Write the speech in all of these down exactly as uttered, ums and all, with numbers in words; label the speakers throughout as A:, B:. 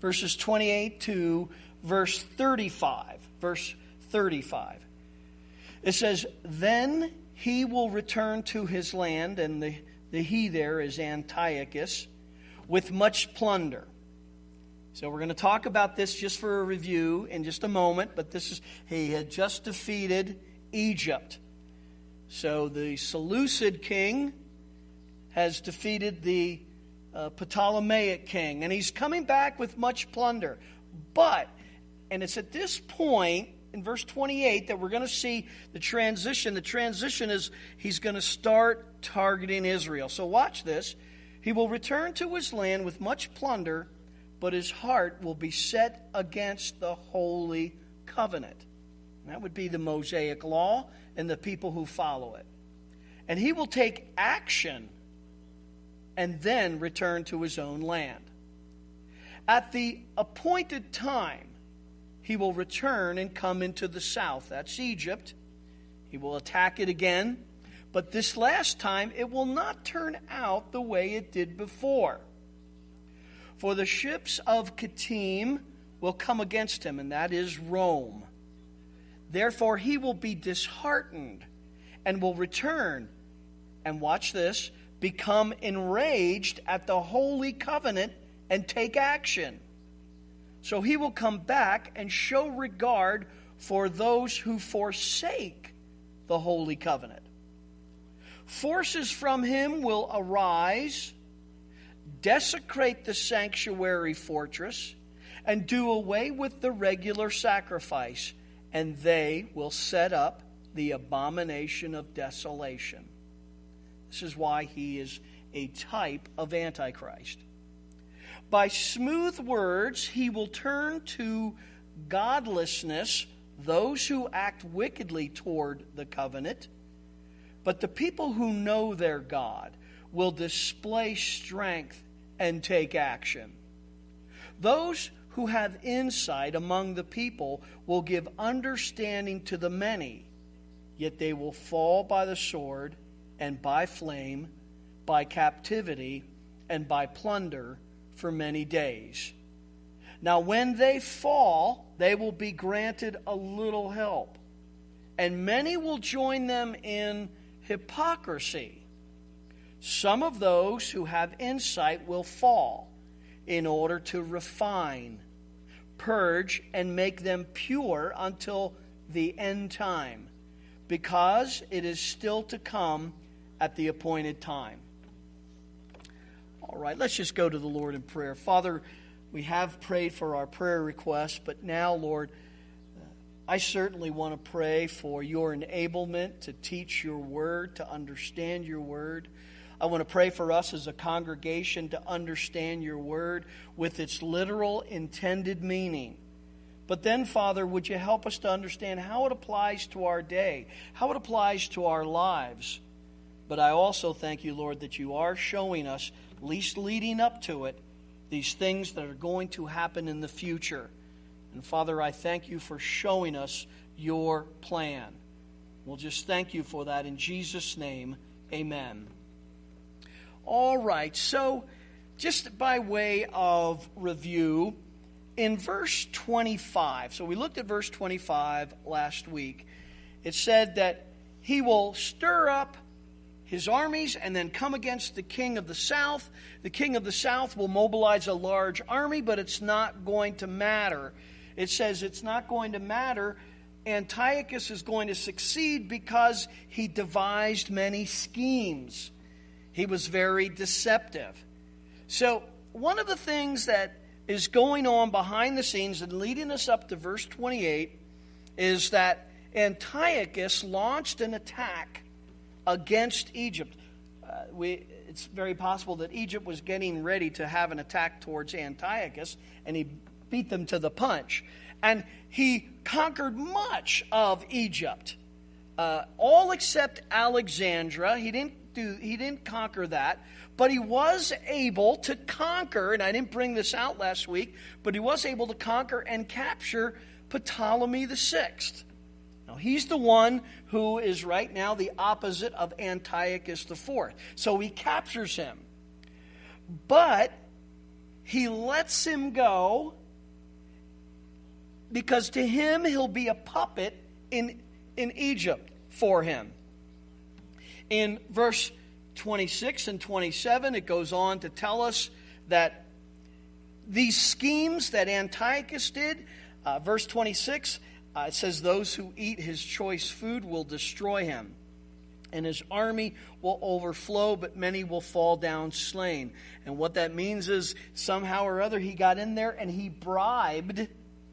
A: verses twenty-eight to verse thirty-five. Verse thirty-five. It says, "Then he will return to his land," and the, the he there is Antiochus, "with much plunder." So we're going to talk about this just for a review in just a moment, but this is, he had just defeated Egypt. So the Seleucid king has defeated the uh, Ptolemaic king, and he's coming back with much plunder. But, and it's at this point in verse twenty-eight that we're going to see the transition. The transition is he's going to start targeting Israel. So watch this. "He will return to his land with much plunder, but his heart will be set against the holy covenant." And that would be the Mosaic law and the people who follow it. "And he will take action and then return to his own land. At the appointed time, he will return and come into the south." That's Egypt. He will attack it again. But this last time, it will not turn out the way it did before. "For the ships of Kittim will come against him," and that is Rome. "Therefore he will be disheartened and will return," and watch this, "become enraged at the holy covenant and take action. So he will come back and show regard for those who forsake the holy covenant. Forces from him will arise, desecrate the sanctuary fortress, and do away with the regular sacrifice, and they will set up the abomination of desolation." This is why he is a type of Antichrist. "By smooth words he will turn to godlessness those who act wickedly toward the covenant, but the people who know their God will display strength and take action. Those who have insight among the people will give understanding to the many, yet they will fall by the sword and by flame, by captivity and by plunder for many days. Now when they fall, they will be granted a little help, and many will join them in hypocrisy. Some of those who have insight will fall in order to refine, purge, and make them pure until the end time, because it is still to come at the appointed time." All right, let's just go to the Lord in prayer. Father, we have prayed for our prayer requests, but now, Lord, I certainly want to pray for your enablement to teach your word, to understand your word. I want to pray for us as a congregation to understand your word with its literal intended meaning. But then, Father, would you help us to understand how it applies to our day, how it applies to our lives. But I also thank you, Lord, that you are showing us, at least leading up to it, these things that are going to happen in the future. And Father, I thank you for showing us your plan. We'll just thank you for that in Jesus' name. Amen. All right, so just by way of review, in verse twenty-five, so we looked at verse twenty-five last week, it said that he will stir up his armies and then come against the king of the south. The king of the south will mobilize a large army, but it's not going to matter. It says it's not going to matter. Antiochus is going to succeed because he devised many schemes. He was very deceptive. So one of the things that is going on behind the scenes and leading us up to verse twenty-eight is that Antiochus launched an attack against Egypt. Uh, we, it's very possible that Egypt was getting ready to have an attack towards Antiochus, and he beat them to the punch. And he conquered much of Egypt, uh, all except Alexandria. He didn't do. He didn't conquer that, but he was able to conquer. And I didn't bring this out last week, but he was able to conquer and capture Ptolemy the Sixth. Now, he's the one who is right now the opposite of Antiochus the Fourth. So he captures him. But he lets him go because to him he'll be a puppet in, in Egypt for him. In verse twenty-six and twenty-seven, it goes on to tell us that these schemes that Antiochus did, uh, verse twenty-six, uh, it says, those who eat his choice food will destroy him, and his army will overflow, but many will fall down slain. And what that means is somehow or other he got in there and he bribed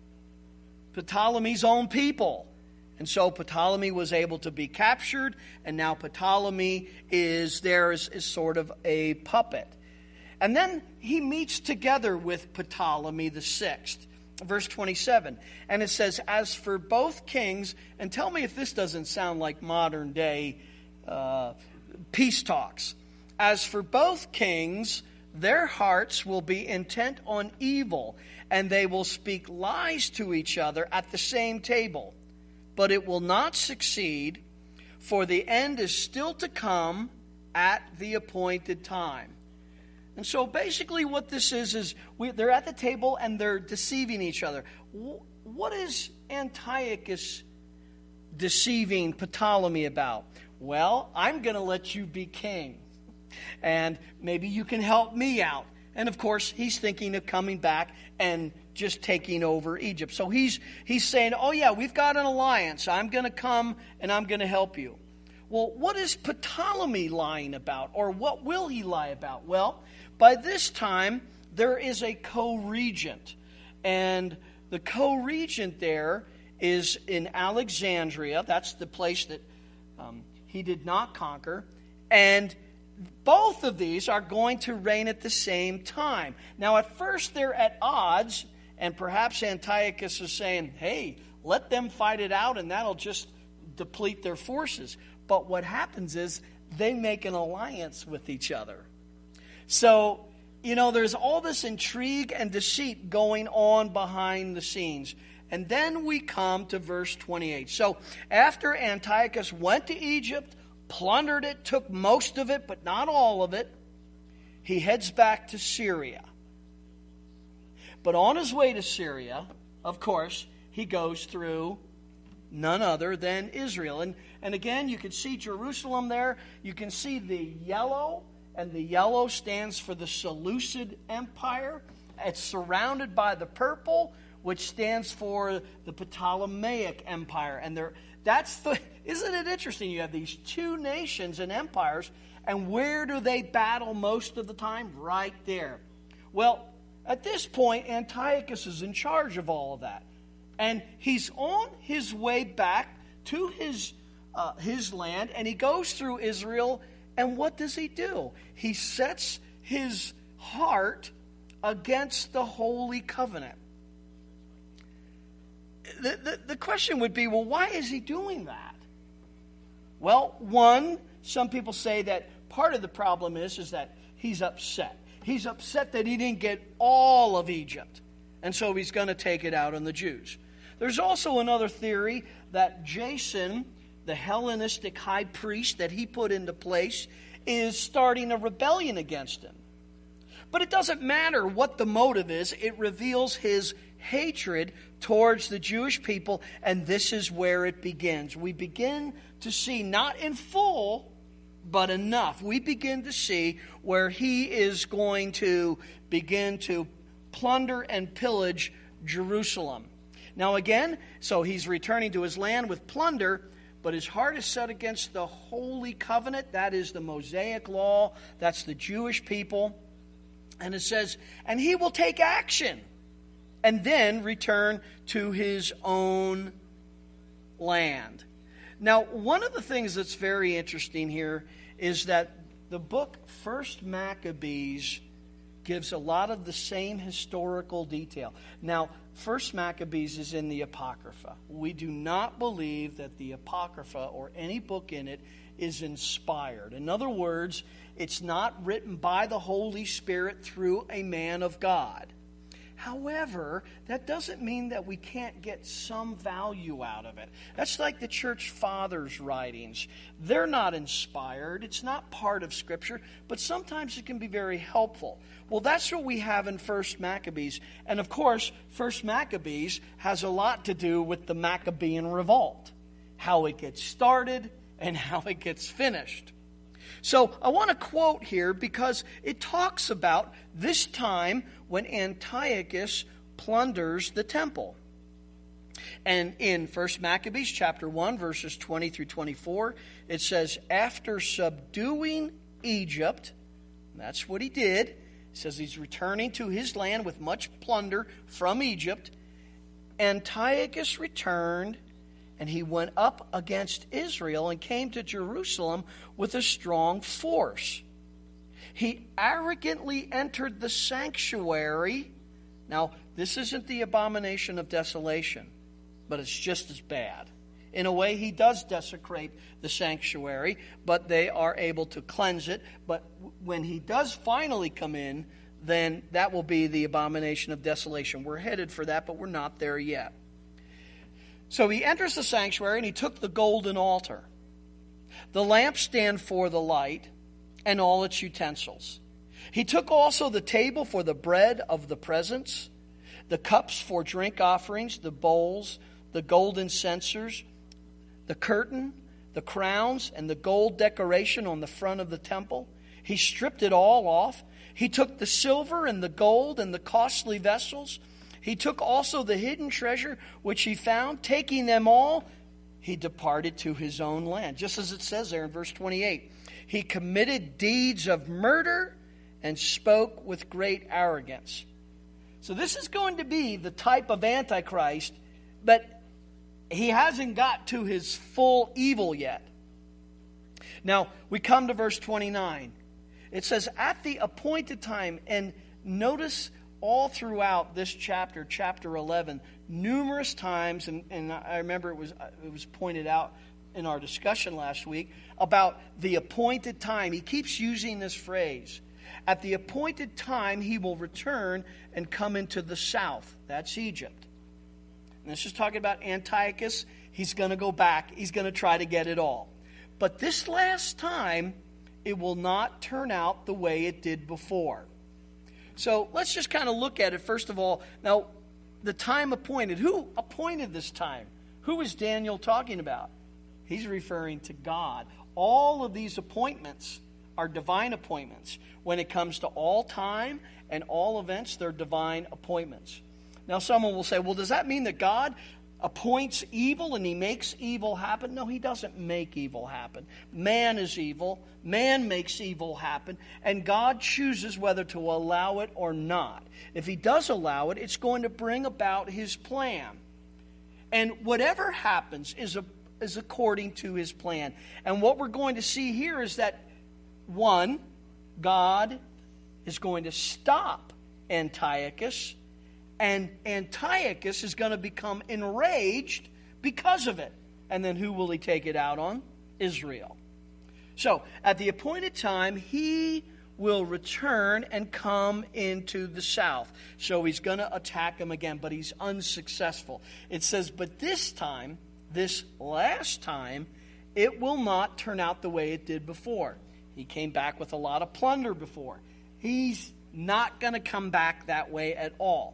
A: Ptolemy's own people. And so Ptolemy was able to be captured, and now Ptolemy is there as, as sort of a puppet. And then he meets together with Ptolemy the sixth. Verse twenty-seven. And it says, as for both kings, and tell me if this doesn't sound like modern day uh, peace talks. As for both kings, their hearts will be intent on evil, and they will speak lies to each other at the same table. But it will not succeed, for the end is still to come at the appointed time. And so basically what this is, is we, they're at the table and they're deceiving each other. What is Antiochus deceiving Ptolemy about? Well, I'm going to let you be king, and maybe you can help me out. And of course, he's thinking of coming back and just taking over Egypt. So he's he's saying, oh yeah, we've got an alliance. I'm going to come and I'm going to help you. Well, what is Ptolemy lying about? Or what will he lie about? Well, by this time, there is a co-regent. And the co-regent there is in Alexandria. That's the place that um, he did not conquer. And both of these are going to reign at the same time. Now, at first, they're at odds. And perhaps Antiochus is saying, hey, let them fight it out and that'll just deplete their forces. But what happens is they make an alliance with each other. So, you know, there's all this intrigue and deceit going on behind the scenes. And then we come to verse twenty-eight. So, after Antiochus went to Egypt, plundered it, took most of it, but not all of it, he heads back to Syria. But on his way to Syria, of course, he goes through none other than Israel. And, and again, you can see Jerusalem there. You can see the yellow, and the yellow stands for the Seleucid Empire. It's surrounded by the purple, which stands for the Ptolemaic Empire. And there, that's the, isn't it interesting? You have these two nations and empires, and where do they battle most of the time? Right there. Well, at this point, Antiochus is in charge of all of that. And he's on his way back to his, uh, his land, and he goes through Israel, and what does he do? He sets his heart against the Holy Covenant. The, the, the question would be, well, why is he doing that? Well, one, some people say that part of the problem is, is that he's upset. He's upset that he didn't get all of Egypt. And so he's going to take it out on the Jews. There's also another theory that Jason, the Hellenistic high priest that he put into place, is starting a rebellion against him. But it doesn't matter what the motive is. It reveals his hatred towards the Jewish people, and this is where it begins. We begin to see, not in full, but enough. We begin to see where he is going to begin to plunder and pillage Jerusalem. Now again, so he's returning to his land with plunder, but his heart is set against the Holy Covenant. That is the Mosaic Law. That's the Jewish people. And it says, and he will take action and then return to his own land. Now, one of the things that's very interesting here is that the book First Maccabees gives a lot of the same historical detail. Now, First Maccabees is in the Apocrypha. We do not believe that the Apocrypha or any book in it is inspired. In other words, it's not written by the Holy Spirit through a man of God. However, that doesn't mean that we can't get some value out of it. That's like the church fathers' writings. They're not inspired. It's not part of Scripture, but sometimes it can be very helpful. Well, that's what we have in First Maccabees. And of course, First Maccabees has a lot to do with the Maccabean revolt, how it gets started and how it gets finished. So I want to quote here because it talks about this time when Antiochus plunders the temple. And in First Maccabees chapter one, verses twenty through twenty-four, it says, after subduing Egypt, that's what he did. It says he's returning to his land with much plunder from Egypt. Antiochus returned, and he went up against Israel and came to Jerusalem with a strong force. He arrogantly entered the sanctuary. Now, this isn't the abomination of desolation, but it's just as bad. In a way, he does desecrate the sanctuary, but they are able to cleanse it. But when he does finally come in, then that will be the abomination of desolation. We're headed for that, but we're not there yet. So he enters the sanctuary, and he took the golden altar, the lampstand for the light, and all its utensils. He took also the table for the bread of the presence, the cups for drink offerings, the bowls, the golden censers, the curtain, the crowns, and the gold decoration on the front of the temple. He stripped it all off. He took the silver and the gold and the costly vessels. He took also the hidden treasure which he found. Taking them all, he departed to his own land. Just as it says there in verse twenty-eight. He committed deeds of murder and spoke with great arrogance. So this is going to be the type of Antichrist, but he hasn't got to his full evil yet. Now, we come to verse twenty-nine. It says, at the appointed time, and notice all throughout this chapter, chapter eleven, numerous times, and, and I remember it was it was pointed out in our discussion last week about the appointed time. He keeps using this phrase. At the appointed time, he will return and come into the south. That's Egypt. And this is talking about Antiochus. He's going to go back. He's going to try to get it all. But this last time, it will not turn out the way it did before. So let's just kind of look at it first of all. Now, the time appointed. Who appointed this time? Who is Daniel talking about? He's referring to God. All of these appointments are divine appointments. When it comes to all time and all events, they're divine appointments. Now, someone will say, well, does that mean that God appoints evil and he makes evil happen? No, he doesn't make evil happen. Man is evil. Man makes evil happen. And God chooses whether to allow it or not. If he does allow it, it's going to bring about his plan. And whatever happens is, a, is according to his plan. And what we're going to see here is that, one, God is going to stop Antiochus. And Antiochus is going to become enraged because of it. And then who will he take it out on? Israel. So, at the appointed time, he will return and come into the south. So he's going to attack him again, but he's unsuccessful. It says, but this time, this last time, it will not turn out the way it did before. He came back with a lot of plunder before. He's not going to come back that way at all.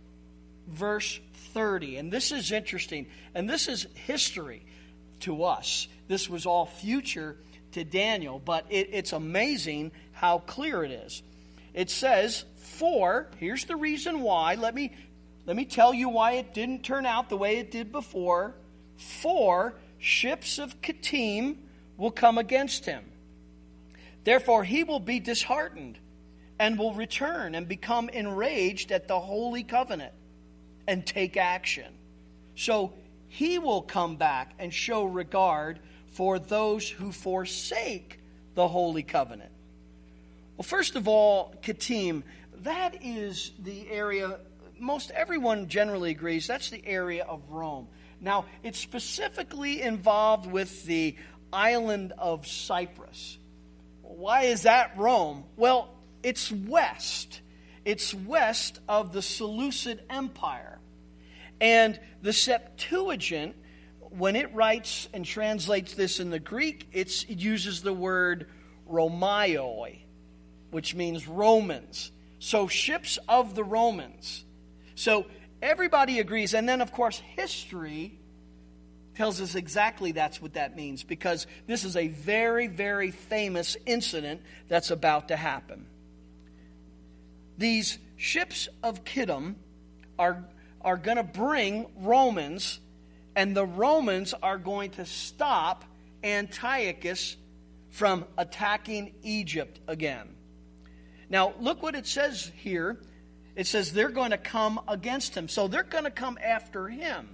A: Verse thirty, and this is interesting, and this is history to us. This was all future to Daniel, but it, it's amazing how clear it is. It says, for, here's the reason why, let me, let me tell you why it didn't turn out the way it did before. For ships of Kittim will come against him. Therefore he will be disheartened and will return and become enraged at the holy covenant and take action. So he will come back and show regard for those who forsake the holy covenant. Well, first of all, Kittim, that is the area, most everyone generally agrees, that's the area of Rome. Now, it's specifically involved with the island of Cyprus. Why is that Rome? Well, it's west. It's west of the Seleucid Empire. And the Septuagint, when it writes and translates this in the Greek, it's, it uses the word Romaioi, which means Romans. So ships of the Romans. So everybody agrees. And then, of course, history tells us exactly that's what that means, because this is a very, very famous incident that's about to happen. These ships of Kittim are, are going to bring Romans, and the Romans are going to stop Antiochus from attacking Egypt again. Now, look what it says here. It says they're going to come against him. So they're going to come after him.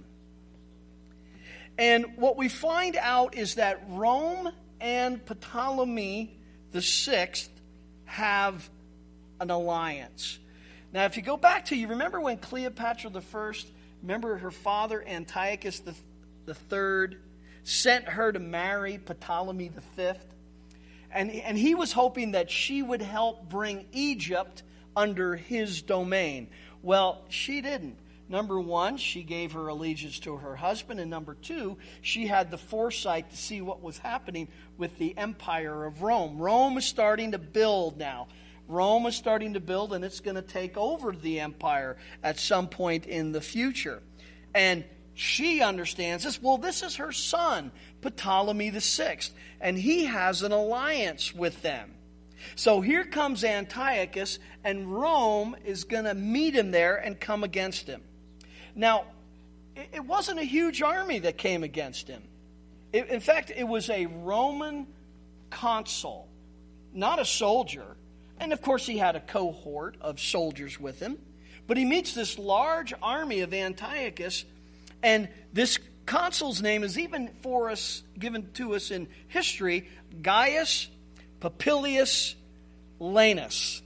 A: And what we find out is that Rome and Ptolemy the sixth have an alliance. Now, if you go back to, you remember when Cleopatra the first, remember her father Antiochus the, the third, sent her to marry Ptolemy the fifth? And, and he was hoping that she would help bring Egypt under his domain. Well, she didn't. Number one, she gave her allegiance to her husband. And number two, she had the foresight to see what was happening with the empire of Rome. Rome is starting to build now. Rome is starting to build, and it's going to take over the empire at some point in the future. And she understands this. Well, this is her son, Ptolemy the sixth, and he has an alliance with them. So here comes Antiochus, and Rome is going to meet him there and come against him. Now, it wasn't a huge army that came against him. In fact, it was a Roman consul, not a soldier. And of course, he had a cohort of soldiers with him. But he meets this large army of Antiochus, and this consul's name is even for us, given to us in history, Gaius Popilius Laenas.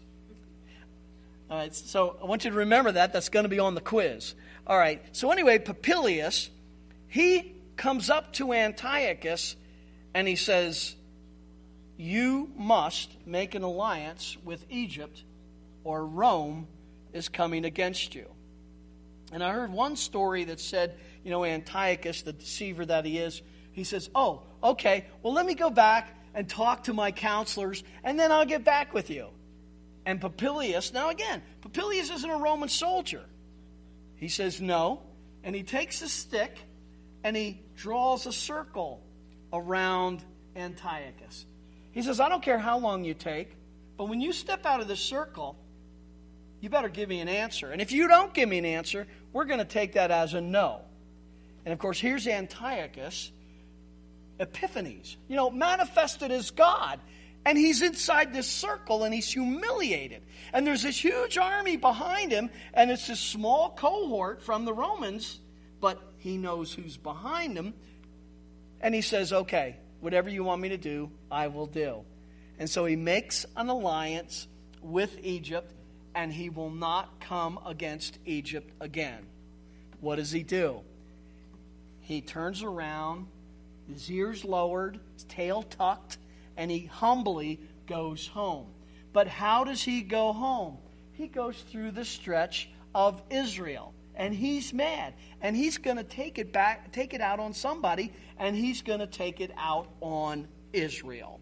A: All right, so I want you to remember that. That's going to be on the quiz. All right, so anyway, Popilius, he comes up to Antiochus and he says, you must make an alliance with Egypt or Rome is coming against you. And I heard one story that said, you know, Antiochus, the deceiver that he is, he says, oh, okay, well, let me go back and talk to my counselors, and then I'll get back with you. And Popilius, now again, Popilius isn't a Roman soldier. He says no, and he takes a stick, and he draws a circle around Antiochus. He says, I don't care how long you take, but when you step out of this circle, you better give me an answer. And if you don't give me an answer, we're going to take that as a no. And of course, here's Antiochus, Epiphanes, you know, manifested as God. And he's inside this circle, and he's humiliated. And there's this huge army behind him, and it's this small cohort from the Romans, but he knows who's behind him. And he says, okay, whatever you want me to do, I will do. And so he makes an alliance with Egypt, and he will not come against Egypt again. What does he do? He turns around, his ears lowered, his tail tucked, and he humbly goes home. But how does he go home? He goes through the stretch of Israel. And he's mad. And he's going to take it back, take it out on somebody, and he's going to take it out on Israel.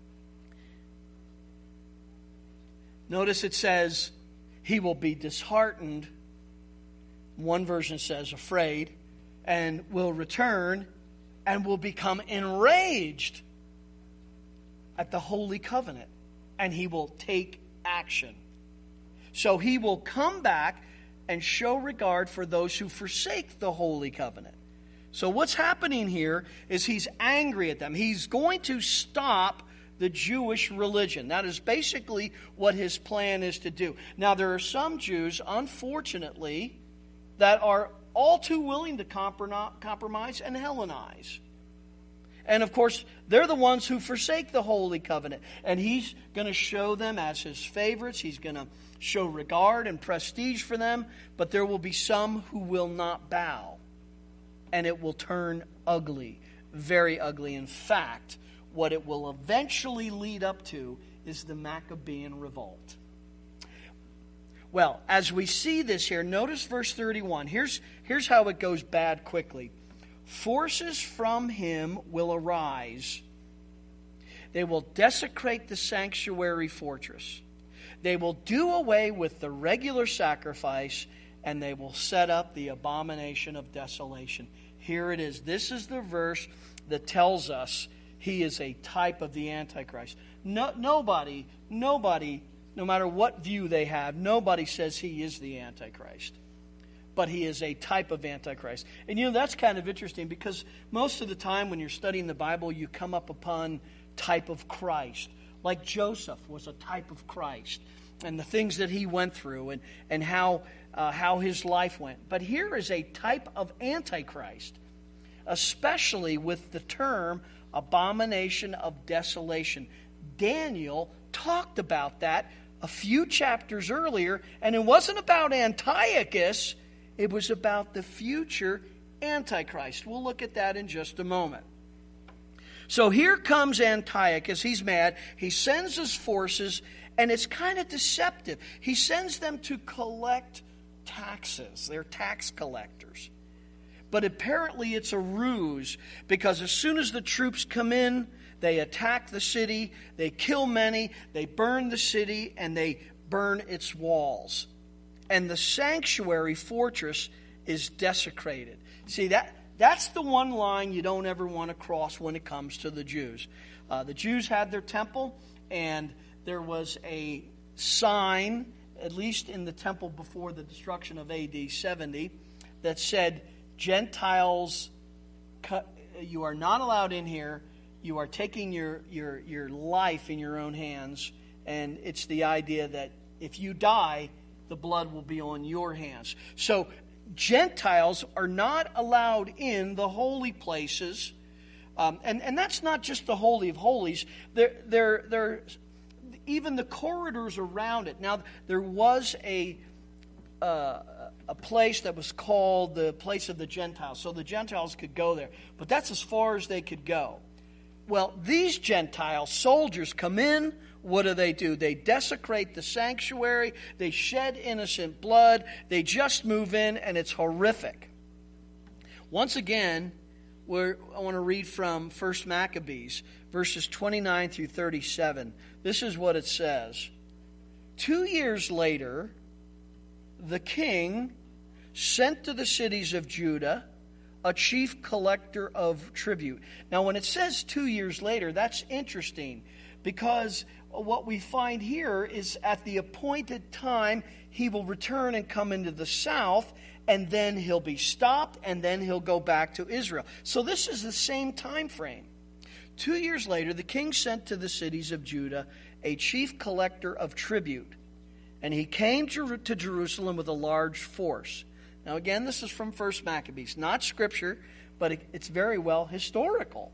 A: Notice it says he will be disheartened. One version says afraid, and will return and will become enraged at the Holy Covenant, and he will take action. So he will come back and show regard for those who forsake the Holy Covenant. So what's happening here is he's angry at them. He's going to stop the Jewish religion. That is basically what his plan is to do. Now, there are some Jews, unfortunately, that are all too willing to compromise and Hellenize. And of course, they're the ones who forsake the Holy Covenant. And he's going to show them as his favorites. He's going to show regard and prestige for them. But there will be some who will not bow. And it will turn ugly, very ugly. In fact, what it will eventually lead up to is the Maccabean revolt. Well, as we see this here, notice verse thirty-one. Here's, here's how it goes bad quickly. Forces from him will arise. They will desecrate the sanctuary fortress. They will do away with the regular sacrifice, and they will set up the abomination of desolation. Here it is. This is the verse that tells us he is a type of the Antichrist. No, nobody, nobody, no matter what view they have, nobody says he is the Antichrist. But he is a type of Antichrist. And you know, that's kind of interesting, because most of the time when you're studying the Bible, you come up upon type of Christ. Like Joseph was a type of Christ, and the things that he went through, and, and how, uh, how his life went. But here is a type of Antichrist, especially with the term abomination of desolation. Daniel talked about that a few chapters earlier, and it wasn't about Antiochus, it was about the future Antichrist. We'll look at that in just a moment. So here comes Antiochus. He's mad. He sends his forces, and it's kind of deceptive. He sends them to collect taxes. They're tax collectors. But apparently it's a ruse, because as soon as the troops come in, they attack the city, they kill many, they burn the city, and they burn its walls. And the sanctuary fortress is desecrated. See, that that's the one line you don't ever want to cross when it comes to the Jews. Uh, the Jews had their temple, and there was a sign, at least in the temple before the destruction of A D seventy, that said, Gentiles, you are not allowed in here. You are taking your, your, your life in your own hands. And it's the idea that if you die, the blood will be on your hands. So Gentiles are not allowed in the holy places. Um, and, and that's not just the Holy of Holies. They're, they're, they're, even the corridors around it. Now, there was a... Uh, a place that was called the place of the Gentiles. So the Gentiles could go there. But that's as far as they could go. Well, these Gentile soldiers come in. What do they do? They desecrate the sanctuary. They shed innocent blood. They just move in, and it's horrific. Once again, we're, I want to read from First Maccabees, verses twenty-nine through thirty-seven. This is what it says. Two years later, the king sent to the cities of Judah a chief collector of tribute. Now, when it says two years later, that's interesting, because what we find here is at the appointed time, he will return and come into the south, and then he'll be stopped, and then he'll go back to Israel. So this is the same time frame. Two years later, the king sent to the cities of Judah a chief collector of tribute. And he came to Jerusalem with a large force. Now again, this is from First Maccabees. Not scripture, but it's very well historical.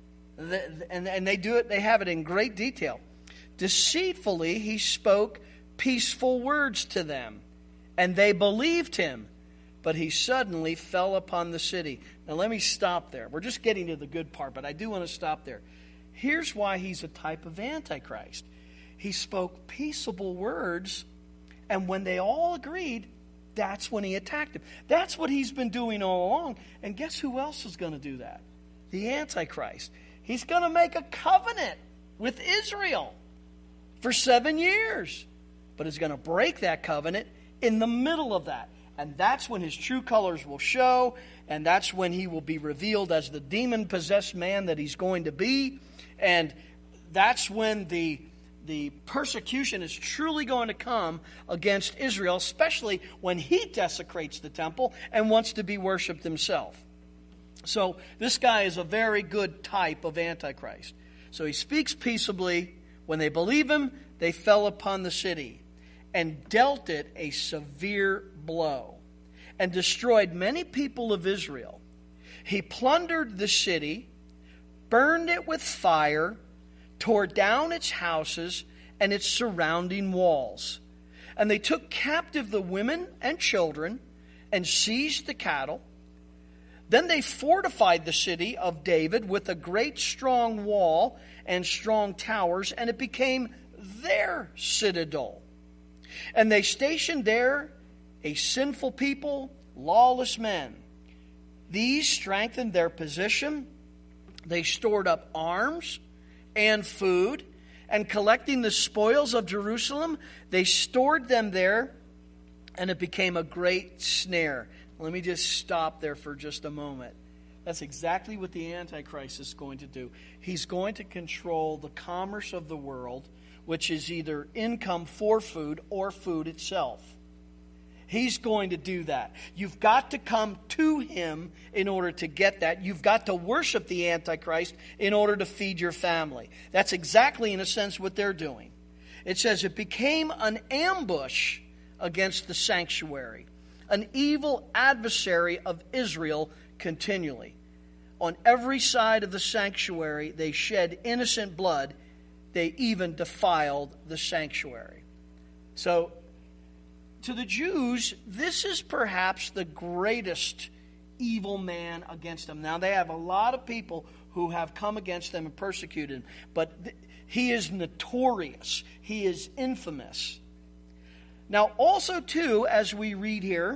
A: And they do it, they have it in great detail. Deceitfully he spoke peaceful words to them, and they believed him. But he suddenly fell upon the city. Now let me stop there. We're just getting to the good part, but I do want to stop there. Here's why he's a type of Antichrist. He spoke peaceable words, and when they all agreed, that's when he attacked him. That's what he's been doing all along. And guess who else is going to do that? The Antichrist. He's going to make a covenant with Israel for seven years. But he's going to break that covenant in the middle of that. And that's when his true colors will show, and that's when he will be revealed as the demon-possessed man that he's going to be. And that's when the The persecution is truly going to come against Israel, especially when he desecrates the temple and wants to be worshipped himself. So this guy is a very good type of Antichrist. So he speaks peaceably. When they believe him, they fell upon the city and dealt it a severe blow and destroyed many people of Israel. He plundered the city, burned it with fire, tore down its houses and its surrounding walls. And they took captive the women and children and seized the cattle. Then they fortified the city of David with a great strong wall and strong towers, and it became their citadel. And they stationed there a sinful people, lawless men. These strengthened their position. They stored up arms and food, and collecting the spoils of Jerusalem, they stored them there, and it became a great snare. Let me just stop there for just a moment. That's exactly what the Antichrist is going to do. He's going to control the commerce of the world, which is either income for food or food itself. He's going to do that. You've got to come to him in order to get that. You've got to worship the Antichrist in order to feed your family. That's exactly, in a sense, what they're doing. It says it became an ambush against the sanctuary, an evil adversary of Israel continually. On every side of the sanctuary, they shed innocent blood. They even defiled the sanctuary. So, to the Jews, this is perhaps the greatest evil man against them. Now, they have a lot of people who have come against them and persecuted him, but th- he is notorious. He is infamous. Now, also, too, as we read here,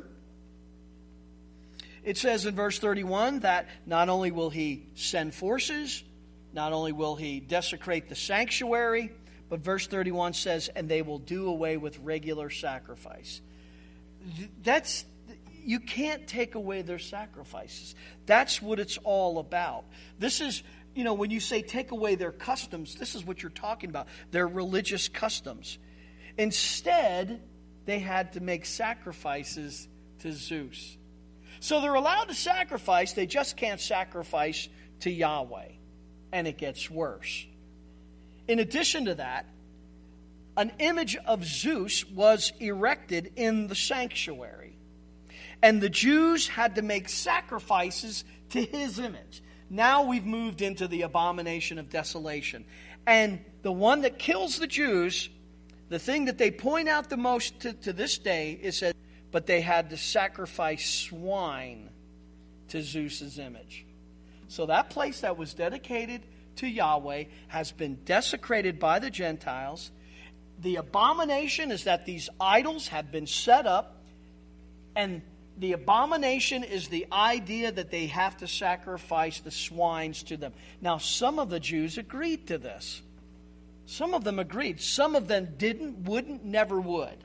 A: it says in verse thirty-one that not only will he send forces, not only will he desecrate the sanctuary, but verse thirty-one says, and they will do away with regular sacrifice. That's, you can't take away their sacrifices. That's what it's all about. This is, you know, when you say take away their customs, this is what you're talking about. Their religious customs. Instead, they had to make sacrifices to Zeus. So they're allowed to sacrifice, they just can't sacrifice to Yahweh. And it gets worse. In addition to that, an image of Zeus was erected in the sanctuary. And the Jews had to make sacrifices to his image. Now we've moved into the abomination of desolation. And the one that kills the Jews, the thing that they point out the most to, to this day is that, but they had to sacrifice swine to Zeus's image. So that place that was dedicated to Yahweh has been desecrated by the Gentiles. The abomination is that these idols have been set up, and the abomination is the idea that they have to sacrifice the swines to them. Now, some of the Jews agreed to this. Some of them agreed. Some of them didn't, wouldn't, never would.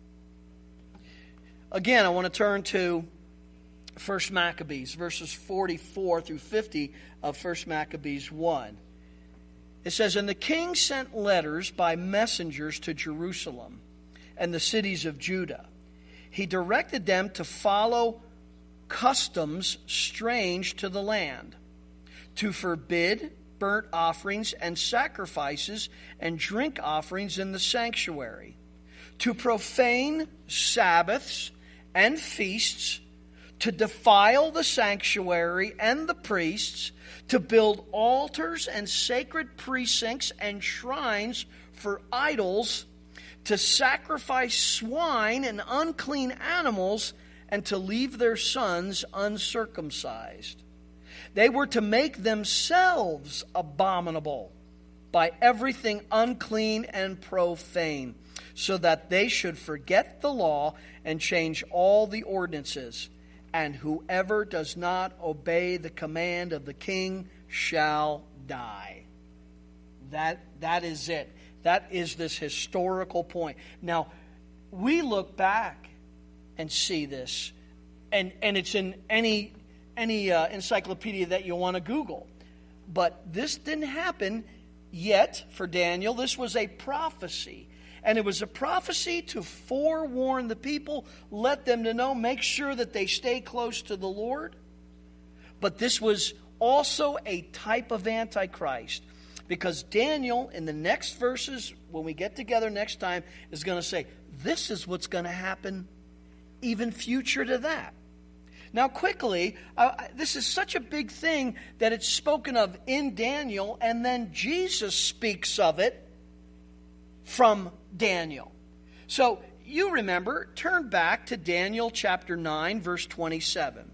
A: Again, I want to turn to First Maccabees, verses forty-four through fifty of First Maccabees one. It says, and the king sent letters by messengers to Jerusalem and the cities of Judah. He directed them to follow customs strange to the land, to forbid burnt offerings and sacrifices and drink offerings in the sanctuary, to profane Sabbaths and feasts, to defile the sanctuary and the priests, to build altars and sacred precincts and shrines for idols, to sacrifice swine and unclean animals, and to leave their sons uncircumcised. They were to make themselves abominable by everything unclean and profane, so that they should forget the law and change all the ordinances. And whoever does not obey the command of the king shall die. That, that is it. That is this historical point. Now, we look back and see this, and, and it's in any, any uh, encyclopedia that you want to Google. But this didn't happen yet for Daniel. This was a prophecy. And it was a prophecy to forewarn the people, let them to know, make sure that they stay close to the Lord. But this was also a type of Antichrist. Because Daniel, in the next verses, when we get together next time, is going to say, this is what's going to happen even future to that. Now quickly, uh, this is such a big thing that it's spoken of in Daniel, and then Jesus speaks of it from Daniel. So you remember, turn back to Daniel chapter nine, verse twenty-seven.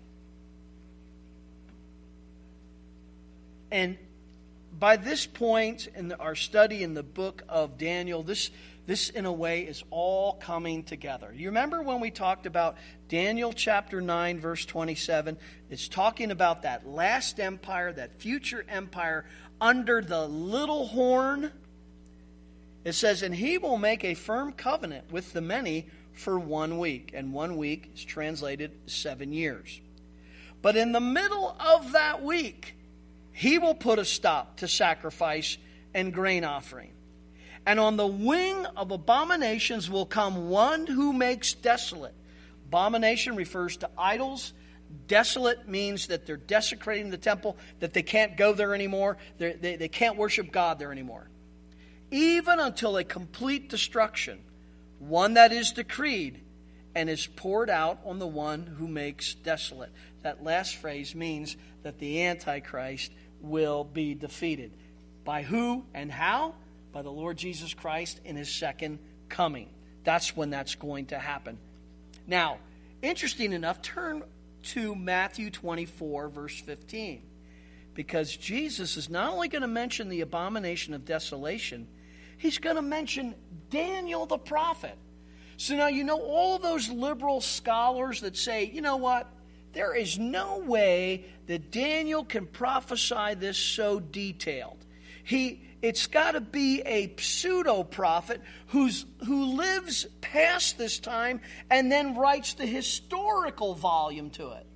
A: And by this point in our study in the book of Daniel, this This, in a way, is all coming together. You remember when we talked about Daniel chapter nine, verse twenty-seven? It's talking about that last empire, that future empire under the little horn. It says, and he will make a firm covenant with the many for one week. And one week is translated seven years. But in the middle of that week, he will put a stop to sacrifice and grain offering. And on the wing of abominations will come one who makes desolate. Abomination refers to idols. Desolate means that they're desecrating the temple, that they can't go there anymore. They, they, they can't worship God there anymore. Even until a complete destruction, one that is decreed and is poured out on the one who makes desolate. That last phrase means that the Antichrist will be defeated. By who and how? By the Lord Jesus Christ in his second coming. That's when that's going to happen. Now, interesting enough, turn to Matthew twenty-four, verse fifteen. Because Jesus is not only going to mention the abomination of desolation, he's going to mention Daniel the prophet. So now you know all of those liberal scholars that say, you know what? There is no way that Daniel can prophesy this so detailed. He, it's got to be a pseudo-prophet who's, who lives past this time and then writes the historical volume to it.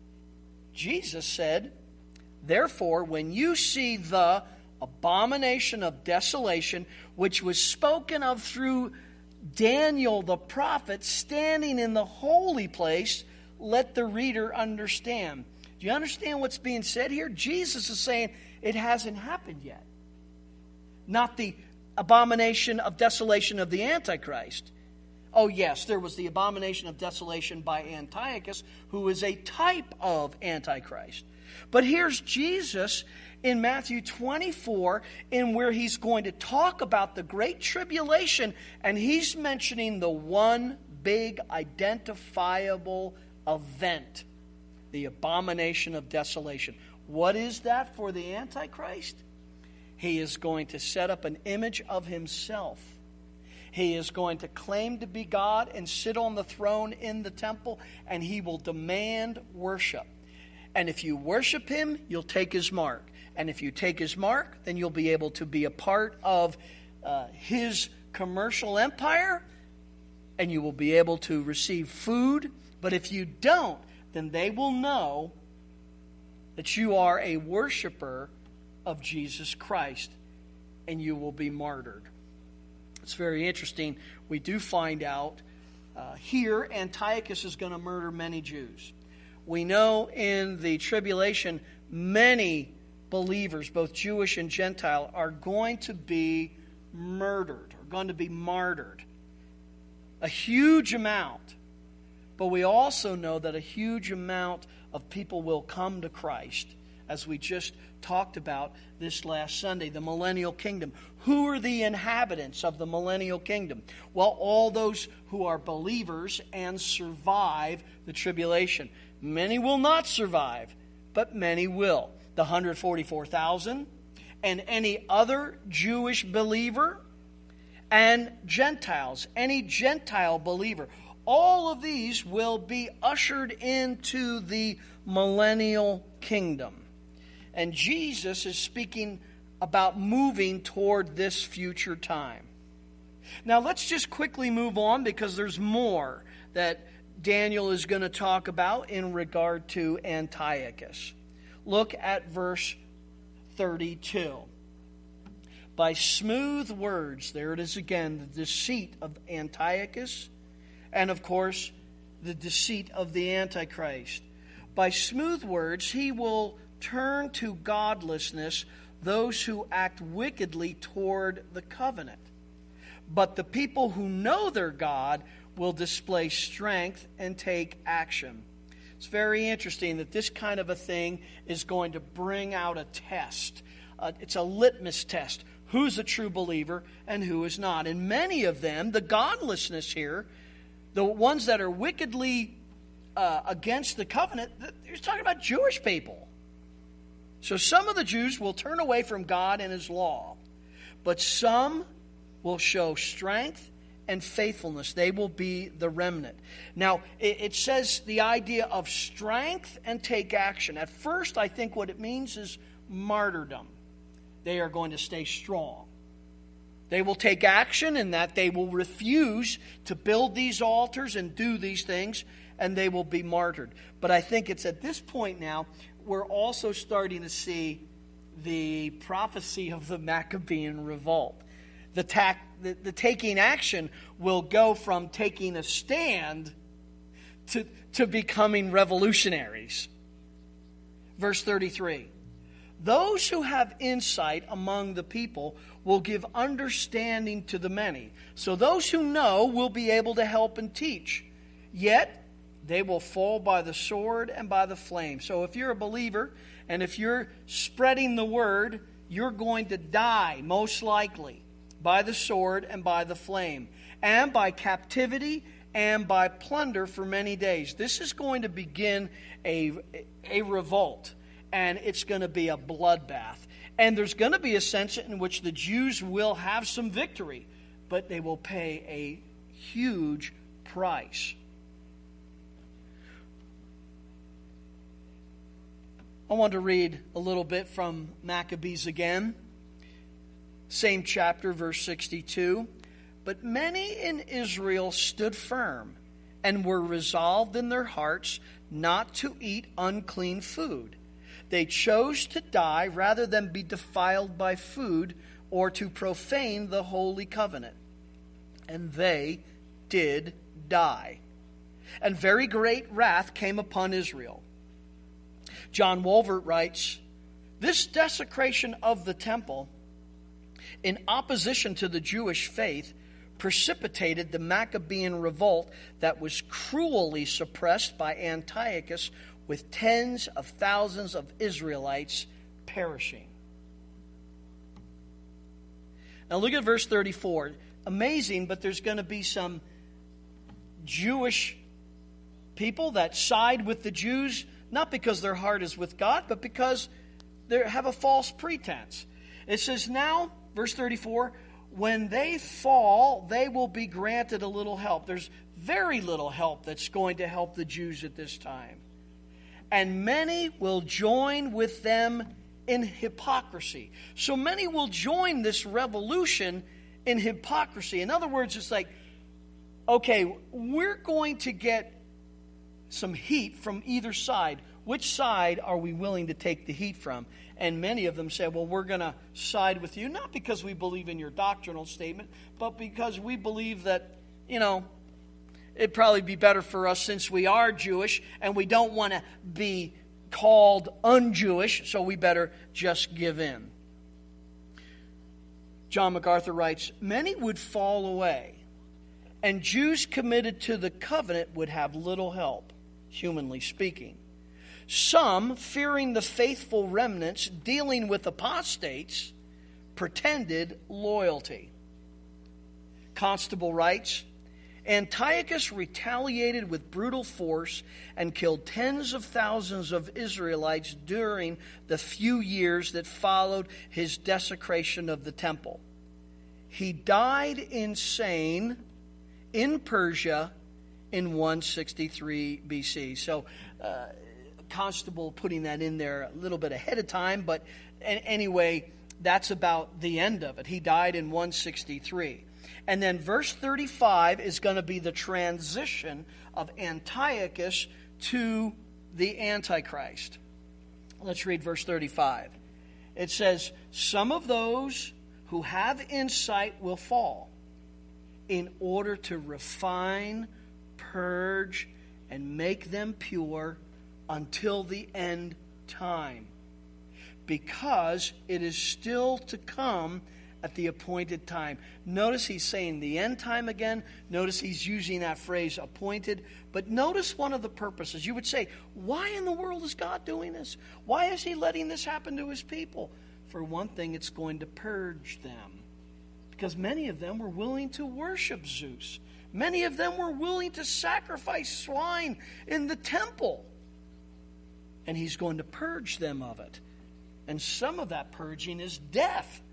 A: Jesus said, therefore, when you see the abomination of desolation, which was spoken of through Daniel the prophet standing in the holy place, let the reader understand. Do you understand what's being said here? Jesus is saying it hasn't happened yet. Not the abomination of desolation of the Antichrist. Oh yes, there was the abomination of desolation by Antiochus, who is a type of Antichrist. But here's Jesus in Matthew twenty-four, in where he's going to talk about the great tribulation, and he's mentioning the one big identifiable event, the abomination of desolation. What is that for the Antichrist? He is going to set up an image of himself. He is going to claim to be God and sit on the throne in the temple, and he will demand worship. And if you worship him, you'll take his mark. And if you take his mark, then you'll be able to be a part of uh, his commercial empire, and you will be able to receive food. But if you don't, then they will know that you are a worshiper of Jesus Christ, and you will be martyred. It's very interesting. We do find out uh, here Antiochus is going to murder many Jews. We know in the tribulation many believers, both Jewish and Gentile, are going to be murdered, are going to be martyred. A huge amount. But we also know that a huge amount of people will come to Christ, as we just talked about this last Sunday, the millennial kingdom. Who are the inhabitants of the millennial kingdom? Well, all those who are believers and survive the tribulation. Many will not survive, but many will. The one hundred forty-four thousand and any other Jewish believer and Gentiles, any Gentile believer. All of these will be ushered into the millennial kingdom. And Jesus is speaking about moving toward this future time. Now let's just quickly move on, because there's more that Daniel is going to talk about in regard to Antiochus. Look at verse thirty-two. By smooth words, there it is again, the deceit of Antiochus, and of course, the deceit of the Antichrist. By smooth words, he will turn to godlessness those who act wickedly toward the covenant. But the people who know their God will display strength and take action. It's very interesting that this kind of a thing is going to bring out a test. Uh, it's a litmus test. Who's a true believer and who is not? And many of them, the godlessness here, the ones that are wickedly uh, against the covenant, he's talking about Jewish people. So some of the Jews will turn away from God and his law. But some will show strength and faithfulness. They will be the remnant. Now, it, it says the idea of strength and take action. At first, I think what it means is martyrdom. They are going to stay strong. They will take action in that they will refuse to build these altars and do these things, and they will be martyred. But I think it's at this point now we're also starting to see the prophecy of the Maccabean revolt. The, tac, the, the taking action will go from taking a stand to, to becoming revolutionaries. Verse thirty-three. Those who have insight among the people will give understanding to the many. So those who know will be able to help and teach. Yet they will fall by the sword and by the flame. So if you're a believer and if you're spreading the word, you're going to die, most likely, by the sword and by the flame, and by captivity and by plunder for many days. This is going to begin a, a revolt. And it's going to be a bloodbath. And there's going to be a sense in which the Jews will have some victory, but they will pay a huge price. I want to read a little bit from Maccabees again. Same chapter, verse sixty-two. But many in Israel stood firm and were resolved in their hearts not to eat unclean food. They chose to die rather than be defiled by food or to profane the holy covenant. And they did die. And very great wrath came upon Israel. John Wolvert writes, this desecration of the temple in opposition to the Jewish faith precipitated the Maccabean revolt that was cruelly suppressed by Antiochus, with tens of thousands of Israelites perishing. Now look at verse thirty-four. Amazing, but there's going to be some Jewish people that side with the Jews, not because their heart is with God, but because they have a false pretense. It says, now, verse thirty-four, when they fall, they will be granted a little help. There's very little help that's going to help the Jews at this time. And many will join with them in hypocrisy. So many will join this revolution in hypocrisy. In other words, it's like, okay, we're going to get some heat from either side. Which side are we willing to take the heat from? And many of them said, well, we're going to side with you, not because we believe in your doctrinal statement, but because we believe that, you know, it'd probably be better for us since we are Jewish and we don't want to be called un-Jewish, so we better just give in. John MacArthur writes, many would fall away, and Jews committed to the covenant would have little help, humanly speaking. Some, fearing the faithful remnants dealing with apostates, pretended loyalty. Constable writes, Antiochus retaliated with brutal force and killed tens of thousands of Israelites during the few years that followed his desecration of the temple. He died insane in Persia in one sixty-three B C. So, uh, Constable putting that in there a little bit ahead of time, but anyway, that's about the end of it. He died in one sixty-three. And then verse thirty-five is going to be the transition of Antiochus to the Antichrist. Let's read verse thirty-five. It says, some of those who have insight will fall in order to refine, purge, and make them pure until the end time, because it is still to come at the appointed time. Notice he's saying the end time again. Notice he's using that phrase appointed. But notice one of the purposes. You would say, why in the world is God doing this? Why is he letting this happen to his people? For one thing, it's going to purge them. Because many of them were willing to worship Zeus. Many of them were willing to sacrifice swine in the temple. And he's going to purge them of it. And some of that purging is death.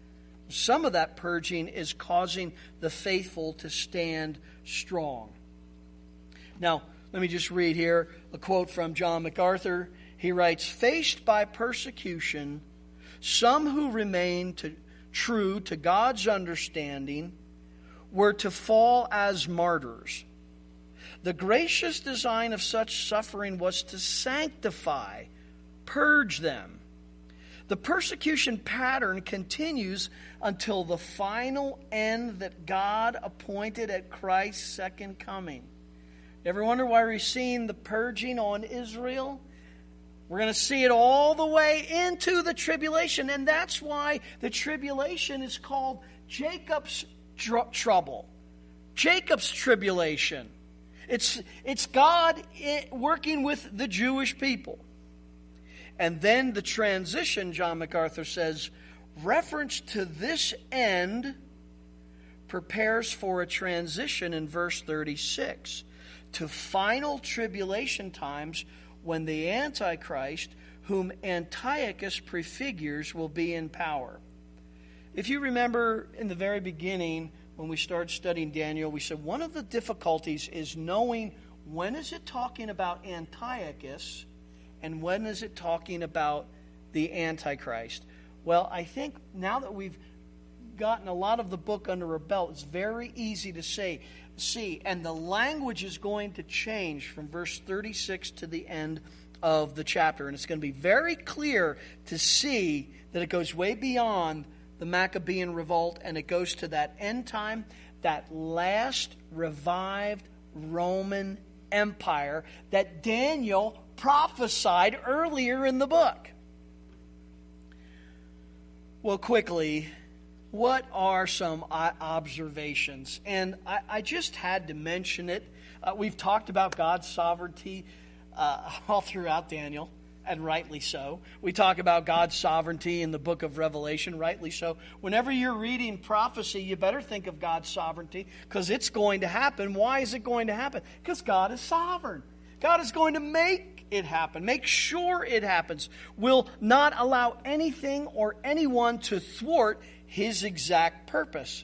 A: Some of that purging is causing the faithful to stand strong. Now, let me just read here a quote from John MacArthur. He writes, "Faced by persecution, some who remained to, true to God's understanding were to fall as martyrs. The gracious design of such suffering was to sanctify, purge them. The persecution pattern continues until the final end that God appointed at Christ's second coming." Ever wonder why we're seeing the purging on Israel? We're going to see it all the way into the tribulation. And that's why the tribulation is called Jacob's tr- trouble. Jacob's tribulation. It's, it's God working with the Jewish people. And then the transition, John MacArthur says, reference to this end prepares for a transition in verse thirty-six to final tribulation times when the Antichrist, whom Antiochus prefigures, will be in power. If you remember in the very beginning, when we started studying Daniel, we said one of the difficulties is knowing when is it talking about Antiochus and when is it talking about the Antichrist. Well, I think now that we've gotten a lot of the book under our belt, it's very easy to say, see, and the language is going to change from verse thirty-six to the end of the chapter. And it's going to be very clear to see that it goes way beyond the Maccabean revolt, and it goes to that end time, that last revived Roman Empire that Daniel prophesied earlier in the book. Well, quickly, what are some observations? And I, I just had to mention it. Uh, we've talked about God's sovereignty uh, all throughout Daniel, and rightly so. We talk about God's sovereignty in the book of Revelation, rightly so. Whenever you're reading prophecy, you better think of God's sovereignty, because it's going to happen. Why is it going to happen? Because God is sovereign. God is going to make it happen, make sure it happens, will not allow anything or anyone to thwart His exact purpose.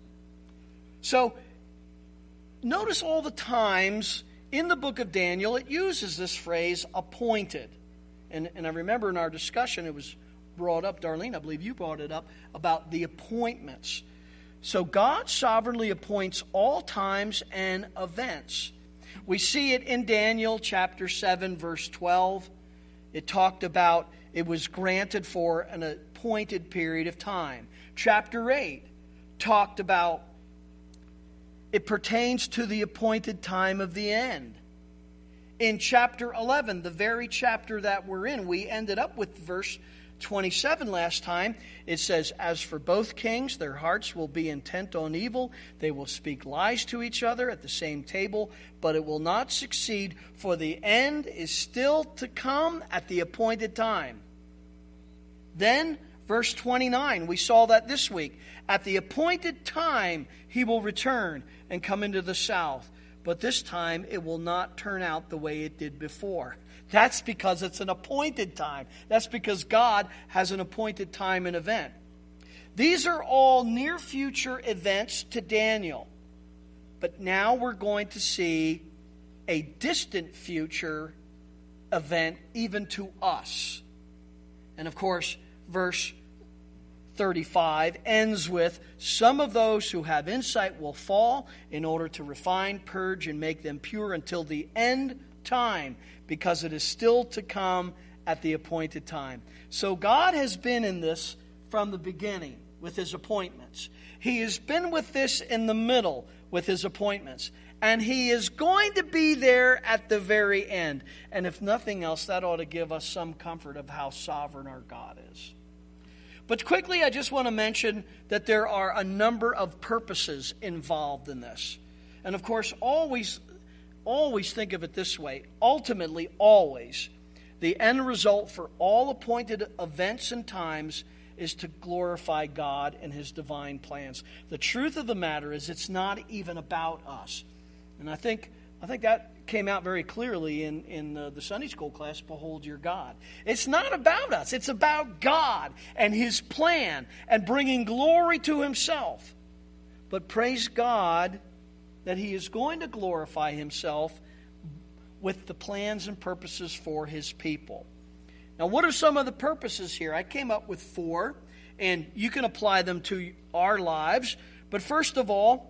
A: So, notice all the times in the book of Daniel it uses this phrase, appointed. And, and I remember in our discussion it was brought up, Darlene, I believe you brought it up, about the appointments. So God sovereignly appoints all times and events. We see it in Daniel chapter seven, verse twelve. It talked about it was granted for an appointed period of time. Chapter eight talked about it pertains to the appointed time of the end. In chapter eleven, the very chapter that we're in, we ended up with verse twenty-seven last time. It says, "As for both kings, their hearts will be intent on evil. They will speak lies to each other at the same table, but it will not succeed, for the end is still to come at the appointed time." Then, verse twenty-nine, we saw that this week. "At the appointed time he will return and come into the south, but this time it will not turn out the way it did before." That's because it's an appointed time. That's because God has an appointed time and event. These are all near future events to Daniel. But now we're going to see a distant future event even to us. And of course, verse thirty-five ends with, "Some of those who have insight will fall in order to refine, purge, and make them pure until the end time, because it is still to come at the appointed time." So God has been in this from the beginning with His appointments. He has been with this in the middle with His appointments. And He is going to be there at the very end. And if nothing else, that ought to give us some comfort of how sovereign our God is. But quickly, I just want to mention that there are a number of purposes involved in this. And of course, always, always think of it this way. Ultimately, always, the end result for all appointed events and times is to glorify God and His divine plans. The truth of the matter is it's not even about us. And I think I think that came out very clearly in, in the, the Sunday school class, Behold Your God. It's not about us. It's about God and His plan and bringing glory to Himself. But praise God that He is going to glorify Himself with the plans and purposes for His people. Now, what are some of the purposes here? I came up with four, and you can apply them to our lives. But first of all,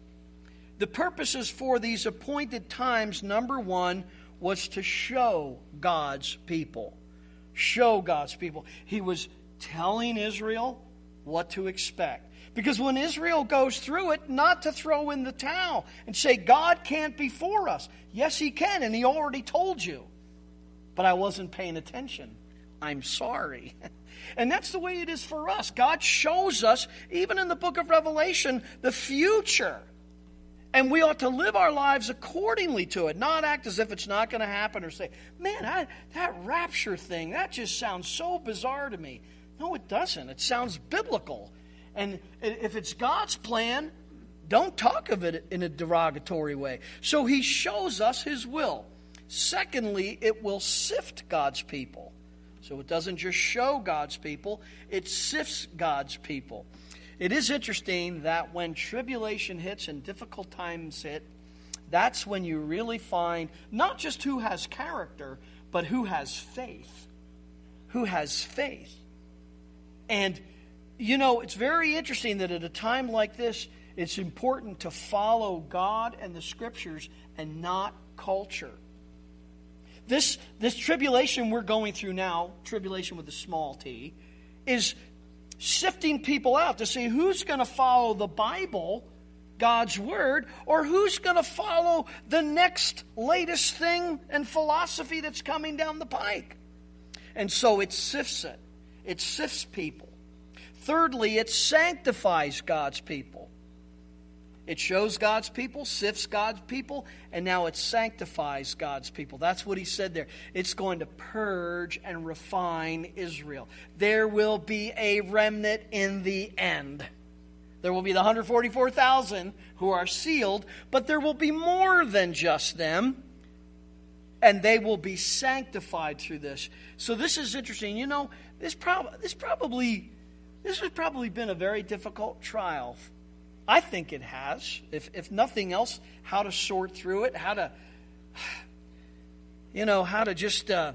A: the purposes for these appointed times, number one, was to show God's people. Show God's people. He was telling Israel what to expect. Because when Israel goes through it, not to throw in the towel and say, God can't be for us. Yes, He can, and He already told you. But I wasn't paying attention. I'm sorry. And that's the way it is for us. God shows us, even in the book of Revelation, the future. And we ought to live our lives accordingly to it, not act as if it's not going to happen or say, man, I, that rapture thing, that just sounds so bizarre to me. No, it doesn't. It sounds biblical. And if it's God's plan, don't talk of it in a derogatory way. So He shows us His will. Secondly, it will sift God's people. So it doesn't just show God's people, it sifts God's people. It is interesting that when tribulation hits and difficult times hit, that's when you really find not just who has character, but who has faith. Who has faith. And, you know, it's very interesting that at a time like this, it's important to follow God and the Scriptures and not culture. This, this tribulation we're going through now, tribulation with a small t, is sifting people out to see who's going to follow the Bible, God's Word, or who's going to follow the next latest thing and philosophy that's coming down the pike. And so it sifts it. It sifts people. Thirdly, it sanctifies God's people. It shows God's people, sifts God's people, and now it sanctifies God's people. That's what He said there. It's going to purge and refine Israel. There will be a remnant in the end. There will be the one hundred forty-four thousand who are sealed, but there will be more than just them, and they will be sanctified through this. So this is interesting. You know, this, prob- this probably this has probably been a very difficult trial. I think it has. If if nothing else, how to sort through it, how to, you know, how to just, uh,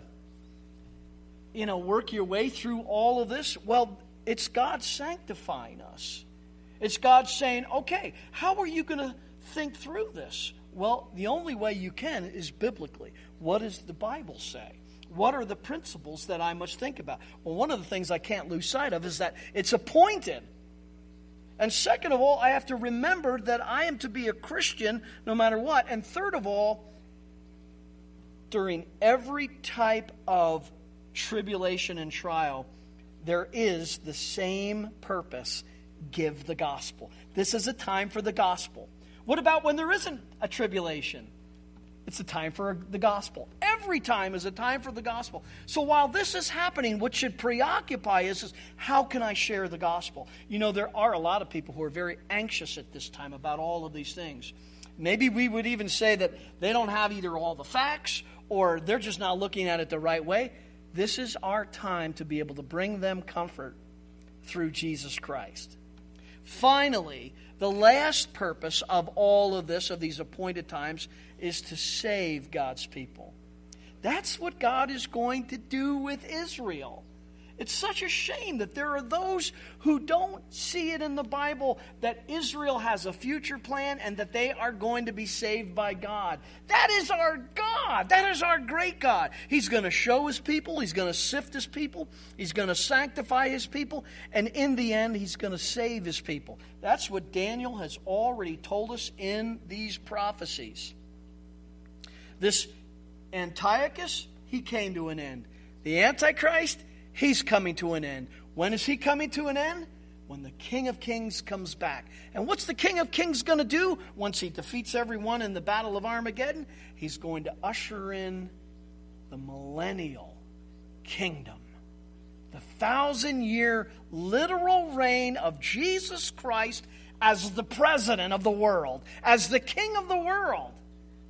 A: you know, work your way through all of this. Well, it's God sanctifying us. It's God saying, okay, how are you going to think through this? Well, the only way you can is biblically. What does the Bible say? What are the principles that I must think about? Well, one of the things I can't lose sight of is that it's appointed. And second of all, I have to remember that I am to be a Christian no matter what. And third of all, during every type of tribulation and trial, there is the same purpose: give the gospel. This is a time for the gospel. What about when there isn't a tribulation? It's a time for the gospel. Every time is a time for the gospel. So while this is happening, what should preoccupy us is, how can I share the gospel? You know, there are a lot of people who are very anxious at this time about all of these things. Maybe we would even say that they don't have either all the facts or they're just not looking at it the right way. This is our time to be able to bring them comfort through Jesus Christ. Finally, the last purpose of all of this, of these appointed times, is to save God's people. That's what God is going to do with Israel. It's such a shame that there are those who don't see it in the Bible that Israel has a future plan and that they are going to be saved by God. That is our God. That is our great God. He's going to show His people. He's going to sift His people. He's going to sanctify His people. And in the end, He's going to save His people. That's what Daniel has already told us in these prophecies. This Antiochus, he came to an end. The Antichrist, he's coming to an end. When is he coming to an end? When the King of Kings comes back. And what's the King of Kings going to do once he defeats everyone in the Battle of Armageddon? He's going to usher in the millennial kingdom. The thousand-year literal reign of Jesus Christ as the president of the world, as the King of the world.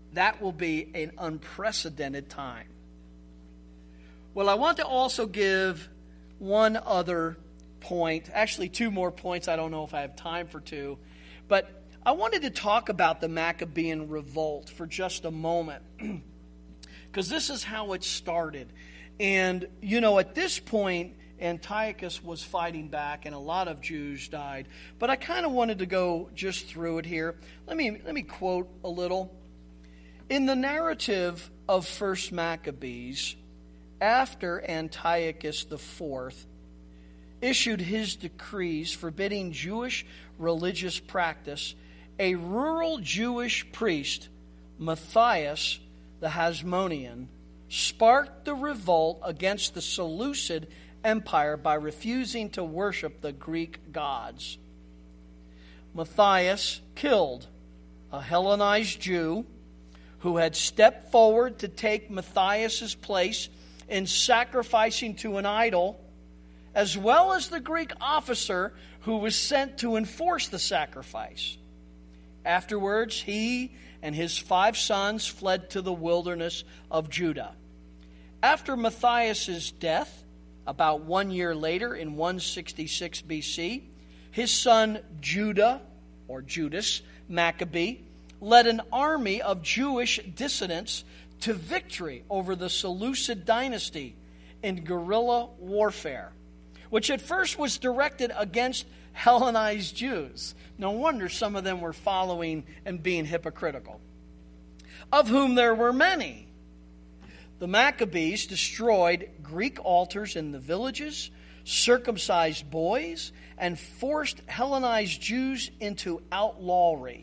A: that will be an unprecedented time. Well, I want to also give one other point, actually two more points. I don't know if I have time for two, but I wanted to talk about the Maccabean revolt for just a moment, because this is how it started. And, you know, at this point, Antiochus was fighting back, and a lot of Jews died. But I kind of wanted to go just through it here. Let me let me quote a little. In the narrative of First Maccabees, after Antiochus the Fourth issued his decrees forbidding Jewish religious practice, a rural Jewish priest, Matthias the Hasmonean, sparked the revolt against the Seleucid Empire by refusing to worship the Greek gods. Matthias killed a Hellenized Jew who had stepped forward to take Matthias's place in sacrificing to an idol, as well as the Greek officer who was sent to enforce the sacrifice. Afterwards, he and his five sons fled to the wilderness of Judah. After Matthias's death, about one year later in one sixty-six B C, his son Judah, or Judas Maccabee, led an army of Jewish dissidents to victory over the Seleucid dynasty in guerrilla warfare, which at first was directed against Hellenized Jews. No wonder some of them were following and being hypocritical, of whom there were many. The Maccabees destroyed Greek altars in the villages, circumcised boys, and forced Hellenized Jews into outlawry.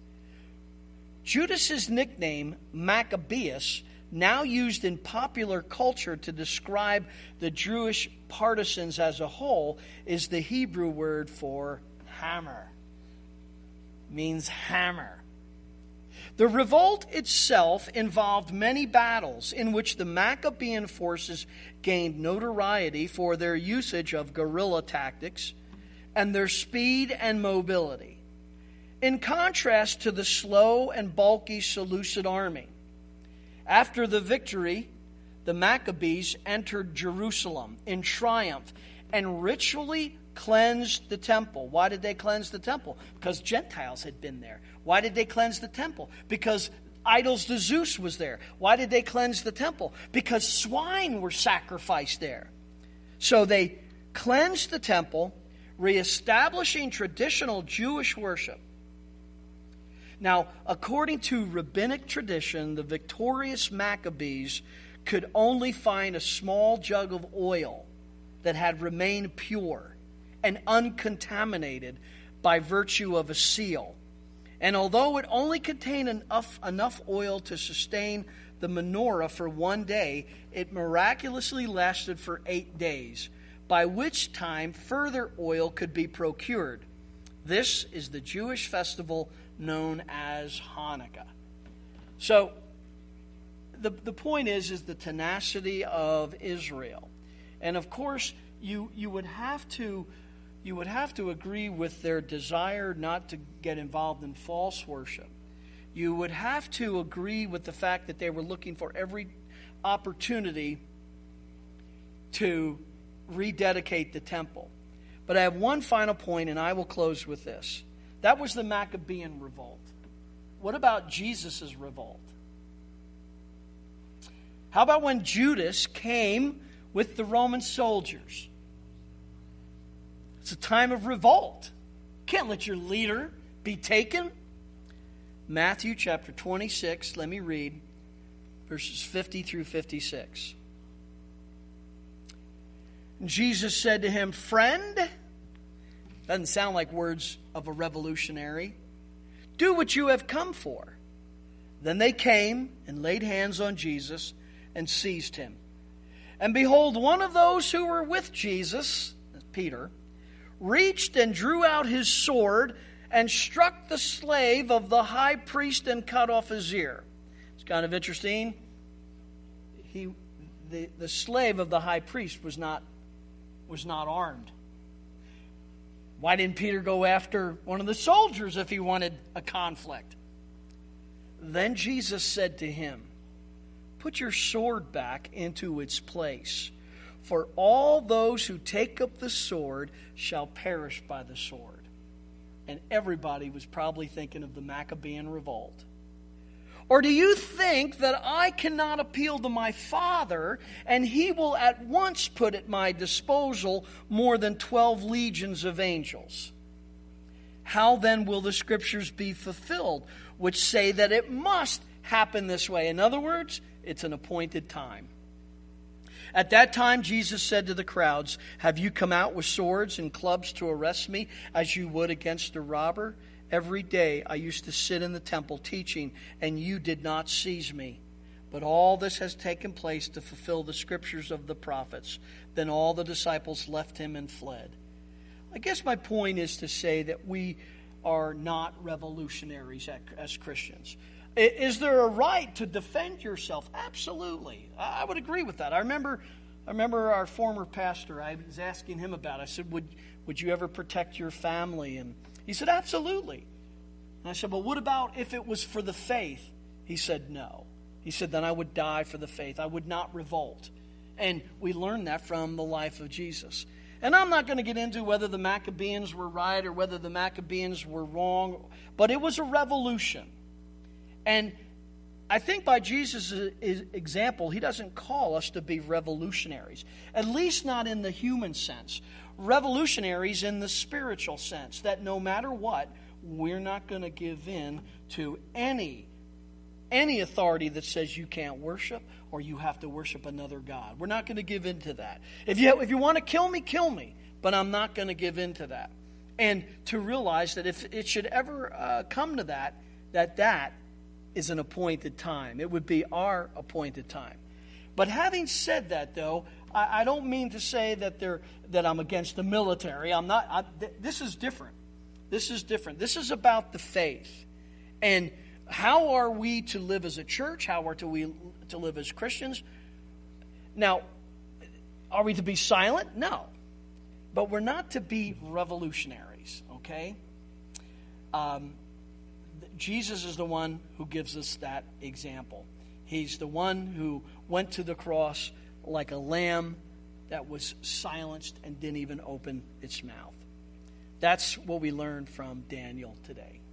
A: Judas's nickname, Maccabeus, now used in popular culture to describe the Jewish partisans as a whole, is the Hebrew word for hammer. It means hammer. The revolt itself involved many battles in which the Maccabean forces gained notoriety for their usage of guerrilla tactics and their speed and mobility, in contrast to the slow and bulky Seleucid army. After the victory, the Maccabees entered Jerusalem in triumph and ritually cleansed the temple. Why did they cleanse the temple? Because Gentiles had been there. Why did they cleanse the temple? Because idols to Zeus was there. Why did they cleanse the temple? Because swine were sacrificed there. So they cleansed the temple, reestablishing traditional Jewish worship. Now, according to rabbinic tradition, the victorious Maccabees could only find a small jug of oil that had remained pure and uncontaminated by virtue of a seal. And although it only contained enough, enough oil to sustain the menorah for one day, it miraculously lasted for eight days, by which time further oil could be procured. This is the Jewish festival known as Hanukkah. So, the, the point is, is the tenacity of Israel. And of course, you you would have to you would have to agree with their desire not to get involved in false worship. You would have to agree with the fact that they were looking for every opportunity to rededicate the temple. But I have one final point, and I will close with this. That was the Maccabean revolt. What about Jesus' revolt? How about when Judas came with the Roman soldiers? It's a time of revolt. Can't let your leader be taken. Matthew chapter twenty-six, let me read verses fifty through fifty-six. Jesus said to him, "Friend," doesn't sound like words of a revolutionary, "do what you have come for." Then they came and laid hands on Jesus and seized him. And behold, one of those who were with Jesus, Peter, reached and drew out his sword and struck the slave of the high priest and cut off his ear. It's kind of interesting. He, the, the slave of the high priest was not, was not armed. Why didn't Peter go after one of the soldiers if he wanted a conflict? Then Jesus said to him, "Put your sword back into its place, for all those who take up the sword shall perish by the sword." And everybody was probably thinking of the Maccabean revolt. "Or do you think that I cannot appeal to my Father, and he will at once put at my disposal more than twelve legions of angels? How then will the Scriptures be fulfilled, which say that it must happen this way?" In other words, it's an appointed time. At that time, Jesus said to the crowds, "Have you come out with swords and clubs to arrest me, as you would against a robber? Every day I used to sit in the temple teaching, and you did not seize me. But all this has taken place to fulfill the Scriptures of the prophets." Then all the disciples left him and fled. I guess my point is to say that we are not revolutionaries as Christians. Is there a right to defend yourself? Absolutely. I would agree with that. I remember I remember our former pastor, I was asking him about it. I said, would, would you ever protect your family? And he said, absolutely. And I said, well, what about if it was for the faith? He said, no. He said, then I would die for the faith. I would not revolt. And we learned that from the life of Jesus. And I'm not going to get into whether the Maccabees were right or whether the Maccabees were wrong, but it was a revolution. And I think by Jesus' example, he doesn't call us to be revolutionaries, at least not in the human sense. Revolutionaries in the spiritual sense, that no matter what, we're not going to give in to any, any authority that says you can't worship or you have to worship another God. We're not going to give in to that. If you, if you want to kill me, kill me, but I'm not going to give in to that. And to realize that if it should ever uh, come to that, that that is an appointed time. It would be our appointed time. But having said that, though, I, I don't mean to say that they're that I'm against the military. I'm not. I, th- this is different. This is different. This is about the faith, and how are we to live as a church? How are to we to live as Christians? Now, are we to be silent? No, but we're not to be revolutionaries. Okay. Um, Jesus is the one who gives us that example. He's the one who went to the cross like a lamb that was silenced and didn't even open its mouth. That's what we learned from Daniel today.